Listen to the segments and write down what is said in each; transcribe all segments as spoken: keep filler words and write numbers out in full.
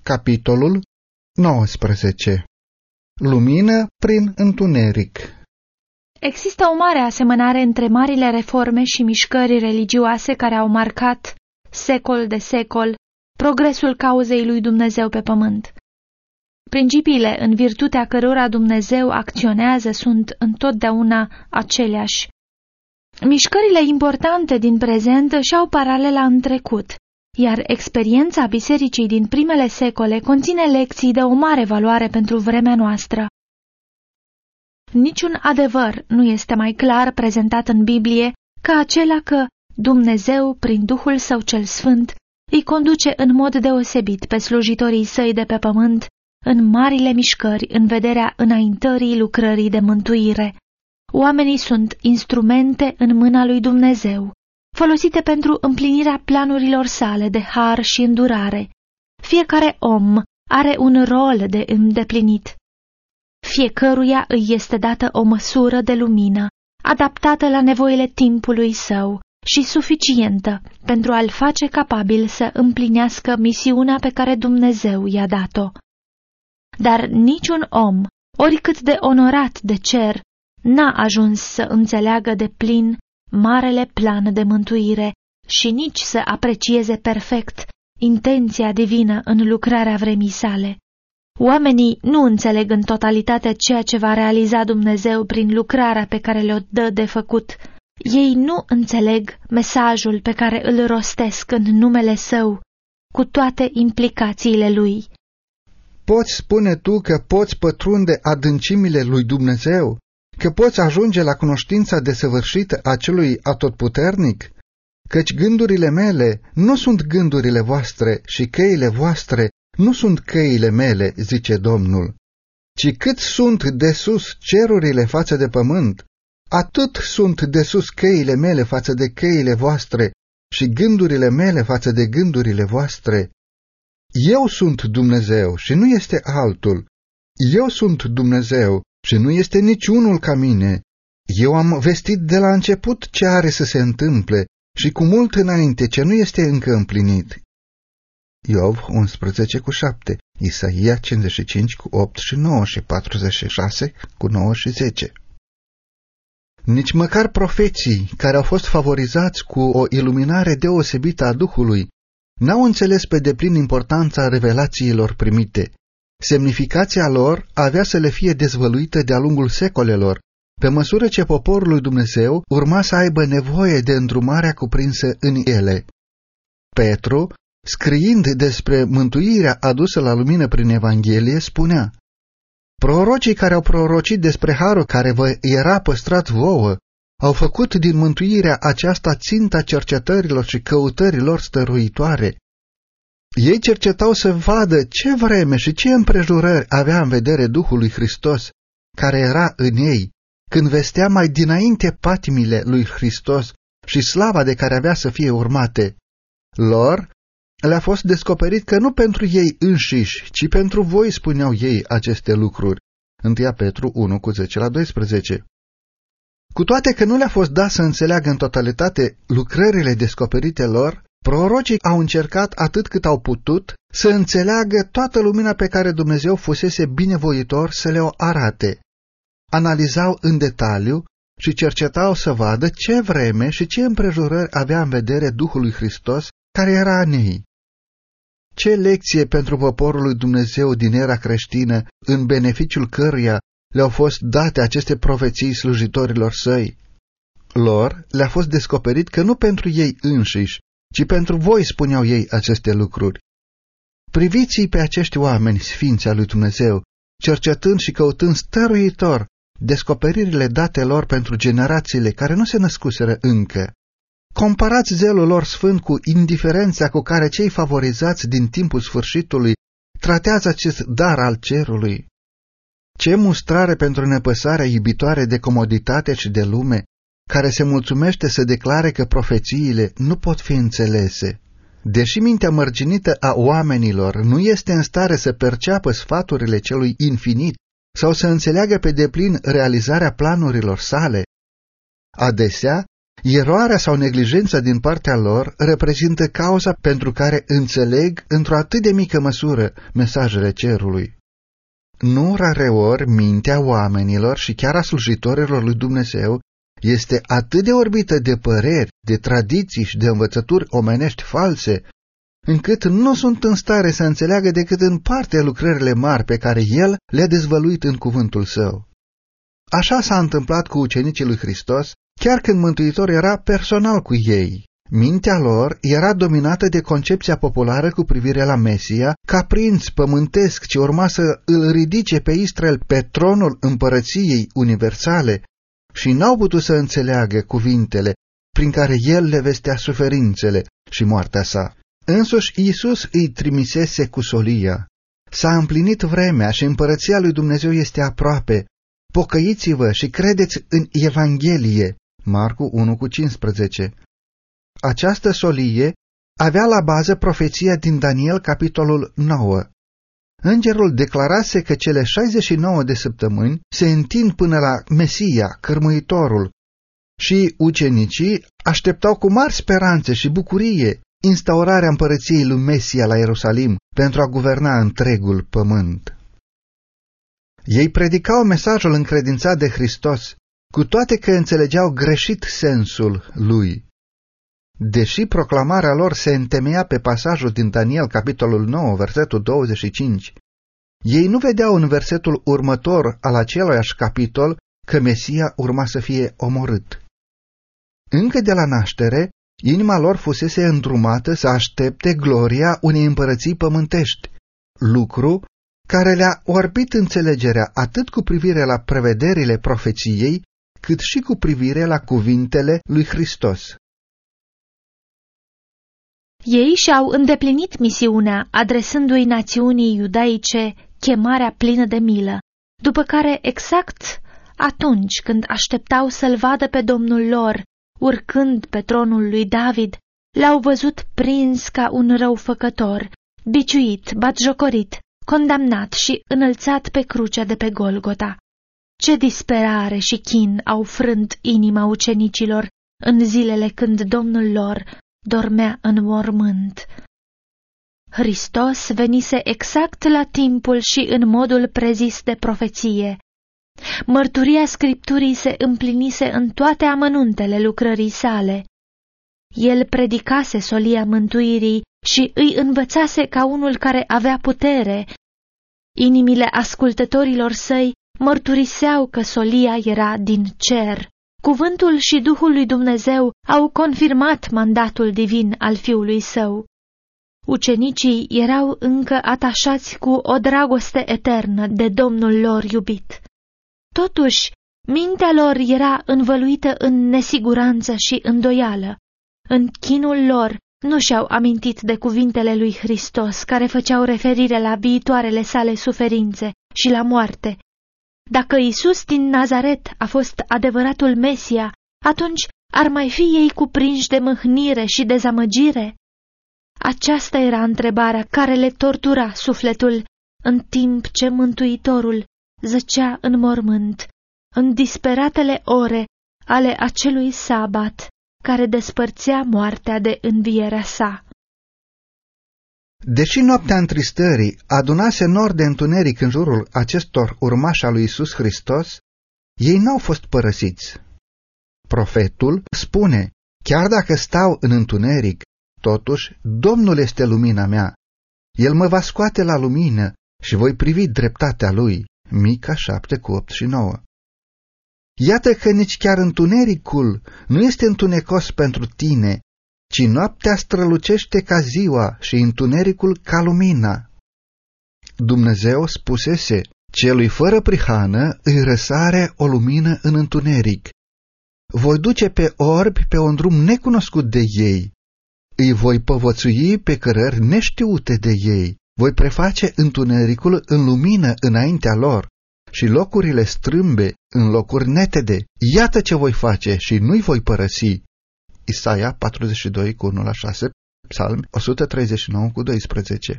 capitolul nouăsprezece. Lumină prin întuneric. Există o mare asemănare între marile reforme și mișcări religioase care au marcat, secol de secol, progresul cauzei lui Dumnezeu pe pământ. Principiile în virtutea cărora Dumnezeu acționează sunt întotdeauna aceleași. Mișcările importante din prezent își au paralela în trecut, iar experiența bisericii din primele secole conține lecții de o mare valoare pentru vremea noastră. Niciun adevăr nu este mai clar prezentat în Biblie ca acela că Dumnezeu, prin Duhul Său cel Sfânt, îi conduce în mod deosebit pe slujitorii săi de pe pământ în marile mișcări în vederea înaintării lucrării de mântuire. Oamenii sunt instrumente în mâna lui Dumnezeu, folosite pentru împlinirea planurilor sale de har și îndurare. Fiecare om are un rol de îndeplinit. Fiecăruia îi este dată o măsură de lumină, adaptată la nevoile timpului său și suficientă pentru a-l face capabil să împlinească misiunea pe care Dumnezeu i-a dat-o. Dar niciun om, oricât de onorat de cer, n-a ajuns să înțeleagă de plin marele plan de mântuire și nici să aprecieze perfect intenția divină în lucrarea vremii sale. Oamenii nu înțeleg în totalitate ceea ce va realiza Dumnezeu prin lucrarea pe care le-o dă de făcut. Ei nu înțeleg mesajul pe care îl rostesc în numele Său, cu toate implicațiile lui. Poți spune tu că poți pătrunde adâncimile lui Dumnezeu? Că poți ajunge la cunoștința desăvârșită a celui atotputernic? Căci gândurile mele nu sunt gândurile voastre și căile voastre nu sunt căile mele, zice Domnul, ci cât sunt de sus cerurile față de pământ, atât sunt de sus căile mele față de căile voastre și gândurile mele față de gândurile voastre. Eu sunt Dumnezeu și nu este altul. Eu sunt Dumnezeu și nu este niciunul ca mine. Eu am vestit de la început ce are să se întâmple și cu mult înainte ce nu este încă împlinit. Iov unsprezece cu șapte, Isaia cincizeci și cinci cu opt și nouă și patruzeci și șase cu nouă și zece. Nici măcar profeții, care au fost favorizați cu o iluminare deosebită a Duhului, n-au înțeles pe deplin importanța revelațiilor primite. Semnificația lor avea să le fie dezvăluită de-a lungul secolelor, pe măsură ce poporul lui Dumnezeu urma să aibă nevoie de îndrumarea cuprinsă în ele. Petru, scriind despre mântuirea adusă la lumină prin Evanghelie, spunea: prorocii care au prorocit despre harul care vă era păstrat vouă, au făcut din mântuirea aceasta ținta cercetărilor și căutărilor stăruitoare. Ei cercetau să vadă ce vreme și ce împrejurări avea în vedere Duhul lui Hristos, care era în ei, când vestea mai dinainte patimile lui Hristos și slava de care avea să fie urmate. Lor le-a fost descoperit că nu pentru ei înșiși, ci pentru voi spuneau ei aceste lucruri. întâi Petru unu cu zece la doisprezece. Cu toate că nu le-a fost dat să înțeleagă în totalitate lucrările descoperite lor, prorocii au încercat atât cât au putut să înțeleagă toată lumina pe care Dumnezeu fusese binevoitor să le o arate. Analizau în detaliu și cercetau să vadă ce vreme și ce împrejurări avea în vedere Duhul lui Hristos care era în ei. Ce lecție pentru poporul lui Dumnezeu din era creștină, în beneficiul căruia le-au fost date aceste profeții slujitorilor săi. Lor le-a fost descoperit că nu pentru ei înșiși, ci pentru voi spuneau ei aceste lucruri. Priviți-i pe acești oameni sfinți al lui Dumnezeu, cercetând și căutând stăruitor descoperirile date lor pentru generațiile care nu se născuseră încă. Comparați zelul lor sfânt cu indiferența cu care cei favorizați din timpul sfârșitului tratează acest dar al cerului. Ce mustrare pentru nepăsarea iubitoare de comoditate și de lume, care se mulțumește să declare că profețiile nu pot fi înțelese. Deși mintea mărginită a oamenilor nu este în stare să perceapă sfaturile celui infinit sau să înțeleagă pe deplin realizarea planurilor sale, adesea Eroarea sau neglijența din partea lor reprezintă cauza pentru care înțeleg într-o atât de mică măsură mesajele cerului. Nu rareori mintea oamenilor și chiar a slujitorilor lui Dumnezeu este atât de orbită de păreri, de tradiții și de învățături omenești false, încât nu sunt în stare să înțeleagă decât în parte lucrările mari pe care El le-a dezvăluit în cuvântul Său. Așa s-a întâmplat cu ucenicii lui Hristos, chiar când Mântuitor era personal cu ei. Mintea lor era dominată de concepția populară cu privire la Mesia, ca prinț pământesc ce urma să îl ridice pe Israel pe tronul împărăției universale și n-au putut să înțeleagă cuvintele prin care El le vestea suferințele și moartea sa. Însuși Iisus îi trimisese cu solia. S-a împlinit vremea și împărăția lui Dumnezeu este aproape. Pocăiți-vă și credeți în Evanghelie. Marcu unu cu cincisprezece. Această solie avea la bază profeția din Daniel, capitolul nouă. Îngerul declarase că cele șaizeci și nouă de săptămâni se întind până la Mesia, cărmuitorul, și ucenicii așteptau cu mari speranțe și bucurie instaurarea împărăției lui Mesia la Ierusalim pentru a guverna întregul pământ. Ei predicau mesajul încredințat de Hristos, cu toate că înțelegeau greșit sensul lui. Deși proclamarea lor se întemeia pe pasajul din Daniel, capitolul nouă, versetul douăzeci și cinci, ei nu vedeau în versetul următor al aceluiași capitol că Mesia urma să fie omorât. Încă de la naștere, inima lor fusese îndrumată să aștepte gloria unei împărății pământești, lucru care le-a orbit înțelegerea atât cu privire la prevederile profeției, cât și cu privire la cuvintele lui Hristos. Ei și-au îndeplinit misiunea, adresându-i națiunii iudaice chemarea plină de milă, după care, exact atunci când așteptau să-l vadă pe Domnul lor, urcând pe tronul lui David, l-au văzut prins ca un răufăcător, biciuit, batjocorit, condamnat și înălțat pe crucea de pe Golgota. Ce disperare și chin au frânt inima ucenicilor în zilele când Domnul lor dormea în mormânt. Hristos venise exact la timpul și în modul prezis de profeție. Mărturia Scripturii se împlinise în toate amănuntele lucrării sale. El predicase solia mântuirii și îi învățase ca unul care avea putere. Inimile ascultătorilor săi mărturiseau că solia era din cer. Cuvântul și Duhul lui Dumnezeu au confirmat mandatul divin al Fiului Său. Ucenicii erau încă atașați cu o dragoste eternă de Domnul lor iubit. Totuși, mintea lor era învăluită în nesiguranță și îndoială. În chinul lor nu și-au amintit de cuvintele lui Hristos, care făceau referire la viitoarele sale suferințe și la moarte. Dacă Iisus din Nazaret a fost adevăratul Mesia, atunci ar mai fi ei cuprinși de mâhnire și dezamăgire? Aceasta era întrebarea care le tortura sufletul în timp ce Mântuitorul zăcea în mormânt, în disperatele ore ale acelui sabat care despărțea moartea de învierea sa. Deși noaptea întristării adunase nor de întuneric în jurul acestor urmași al lui Iisus Hristos, ei n-au fost părăsiți. Profetul spune, chiar dacă stau în întuneric, totuși Domnul este lumina mea. El mă va scoate la lumină și voi privi dreptatea lui. Mica șapte cu opt și nouă. Iată că nici chiar întunericul nu este întunecos pentru tine, ci noaptea strălucește ca ziua și întunericul ca lumina. Dumnezeu spusese, celui fără prihană îi răsare o lumină în întuneric. Voi duce pe orbi pe un drum necunoscut de ei, îi voi povățui pe cărări neștiute de ei, voi preface întunericul în lumină înaintea lor și locurile strâmbe în locuri netede. Iată ce voi face și nu-i voi părăsi. Isaia patruzeci și doi cu unu la șase, Psalm o sută treizeci și nouă cu doisprezece.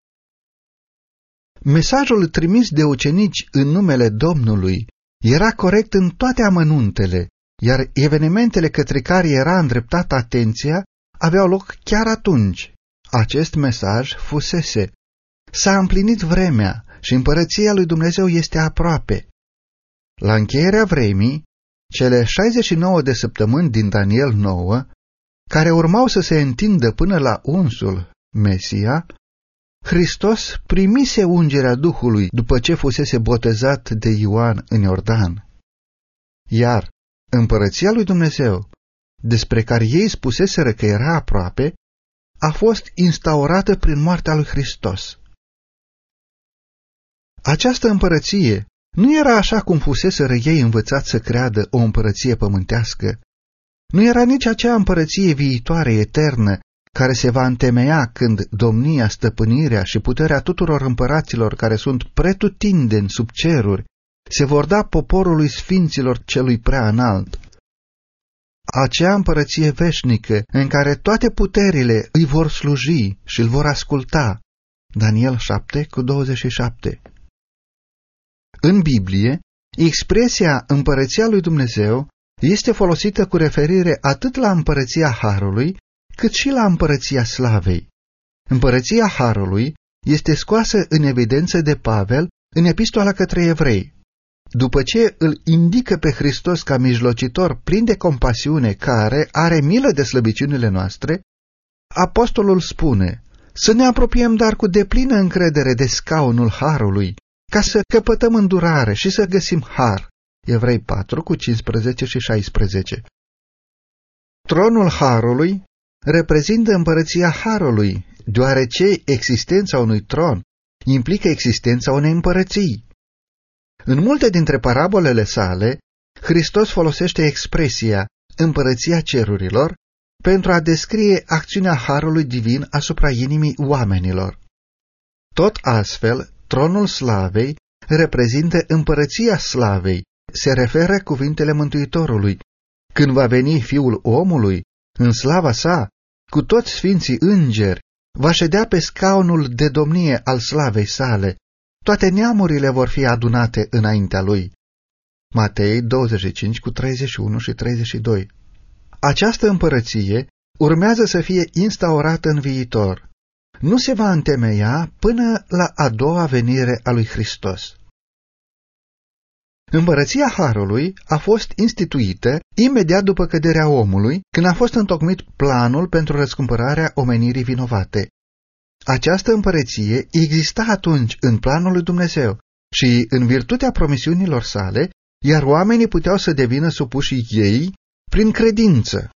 Mesajul trimis de ucenici în numele Domnului era corect în toate amănuntele. iar evenimentele către care era îndreptată atenția aveau loc chiar atunci. Acest mesaj fusese: s-a împlinit vremea și împărăția lui Dumnezeu este aproape. La încheierea vremii, cele șaizeci și nouă de săptămâni din Daniel nouă, care urmau să se întindă până la unsul Mesia, Hristos primise ungerea Duhului după ce fusese botezat de Ioan în Iordan. Iar împărăția lui Dumnezeu, despre care ei spuseseră că era aproape, a fost instaurată prin moartea lui Hristos. Această împărăție nu era așa cum fuseseră ei învățați să creadă o împărăție pământească. Nu era nici acea împărăție viitoare, eternă, care se va întemeia când domnia, stăpânirea și puterea tuturor împăraților care sunt pretutindeni sub ceruri se vor da poporului sfinților celui prea înalt. Acea împărăție veșnică în care toate puterile îi vor sluji și îl vor asculta. Daniel șapte cu douăzeci și șapte. În Biblie, expresia împărăția lui Dumnezeu este folosită cu referire atât la împărăția Harului, cât și la împărăția slavei. Împărăția Harului este scoasă în evidență de Pavel în epistola către evrei. După ce îl indică pe Hristos ca mijlocitor plin de compasiune care are milă de slăbiciunile noastre, apostolul spune: să ne apropiem dar cu deplină încredere de scaunul Harului, ca să căpătăm îndurare și să găsim har. Evrei patru cu cincisprezece și șaisprezece. Tronul Harului reprezintă împărăția Harului, deoarece existența unui tron implică existența unei împărății. În multe dintre parabolele sale, Hristos folosește expresia împărăția cerurilor pentru a descrie acțiunea Harului divin asupra inimii oamenilor. Tot astfel, tronul slavei reprezintă împărăția slavei, se referă cuvintele Mântuitorului: când va veni Fiul omului, în slava sa, cu toți sfinții îngeri, va ședea pe scaunul de domnie al slavei sale, toate neamurile vor fi adunate înaintea lui. Matei douăzeci și cinci cu treizeci și unu și treizeci și doi. Această împărăție urmează să fie instaurată în viitor. Nu se va întemeia până la a doua venire a lui Hristos. Împărăția Harului a fost instituită imediat după căderea omului, când a fost întocmit planul pentru răscumpărarea omenirii vinovate. Această împărăție exista atunci în planul lui Dumnezeu și, în virtutea promisiunilor sale, iar oamenii puteau să devină supuși ei prin credință.